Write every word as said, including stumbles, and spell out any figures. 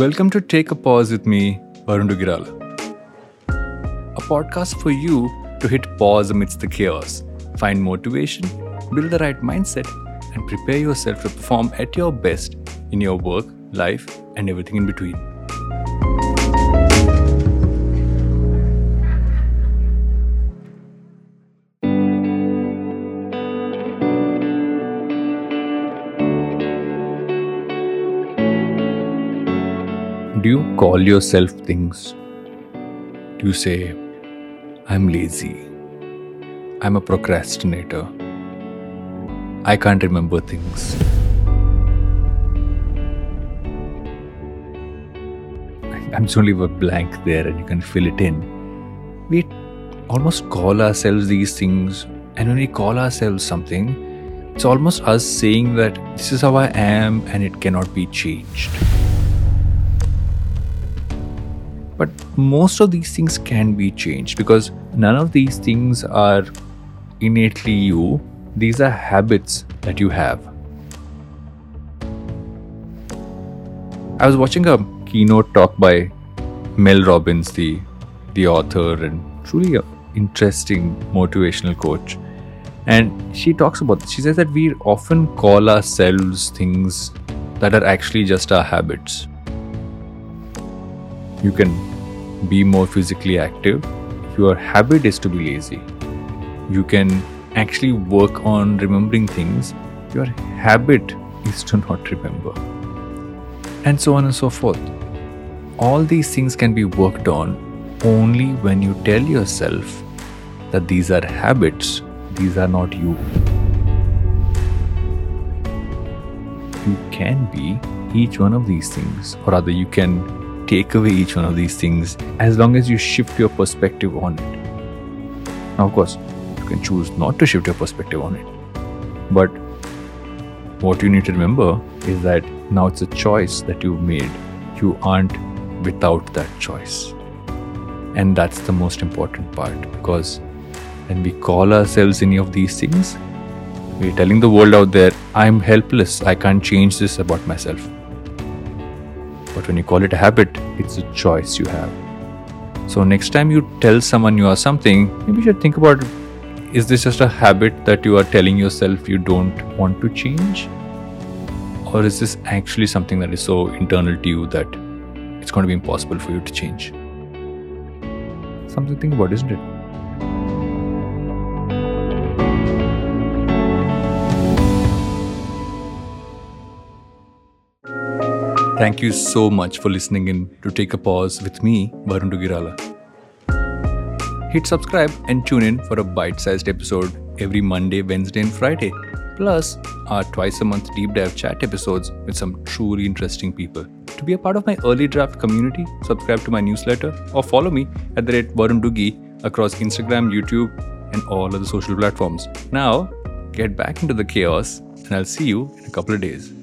Welcome to Take a Pause with me, Varun Dugirala. A podcast for you to hit pause amidst the chaos, find motivation, build the right mindset, and prepare yourself to perform at your best in your work, life, and everything in between. Do you call yourself things? Do you say, I'm lazy, I'm a procrastinator, I can't remember things? I'm just only a blank there and you can fill it in. We almost call ourselves these things, and when we call ourselves something, it's almost us saying that this is how I am and it cannot be changed. But most of these things can be changed because none of these things are innately you. These are habits that you have. I was watching a keynote talk by Mel Robbins, the, the author and truly an interesting motivational coach. And she talks about, she says that we often call ourselves things that are actually just our habits. You can be more physically active. If your habit is to be lazy, you can actually work on remembering things. Your habit is to not remember, and so on and so forth. All these things can be worked on only when you tell yourself that these are habits, these are not you. You can be each one of these things, or rather you can take away each one of these things as long as you shift your perspective on it. Now, of course, you can choose not to shift your perspective on it. But what you need to remember is that now it's a choice that you've made. You aren't without that choice. And that's the most important part, because when we call ourselves any of these things, we're telling the world out there, I'm helpless, I can't change this about myself. But when you call it a habit, it's a choice you have. So next time you tell someone you are something, maybe you should think about, is this just a habit that you are telling yourself you don't want to change? Or is this actually something that is so internal to you that it's going to be impossible for you to change? Something to think about, isn't it? Thank you so much for listening in to Take a Pause with me, Varun Dugirala. Hit subscribe and tune in for a bite-sized episode every Monday, Wednesday and Friday. Plus, our twice-a-month deep dive chat episodes with some truly interesting people. To be a part of my early draft community, subscribe to my newsletter or follow me at the rate Varun Dugi across Instagram, YouTube and all other social platforms. Now, get back into the chaos and I'll see you in a couple of days.